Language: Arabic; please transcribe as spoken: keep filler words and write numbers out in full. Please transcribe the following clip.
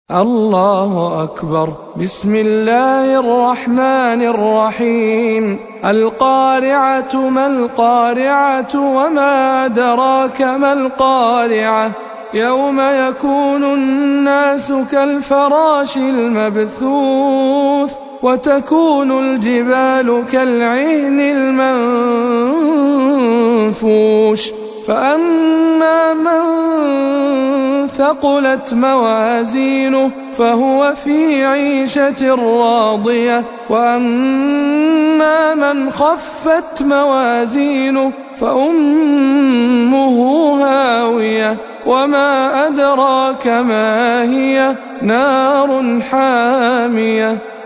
الله أكبر. بسم الله الرحمن الرحيم. القارعة ما القارعة وما أدراك ما القارعة يوم يكون الناس كالفراش المبثوث وتكون الجبال كالعهن المنفوش فأما من ثقلت موازينه فهو في عيشة راضية وأما من خفت موازينه فأمه هاوية وما أدراك ما هي نار حامية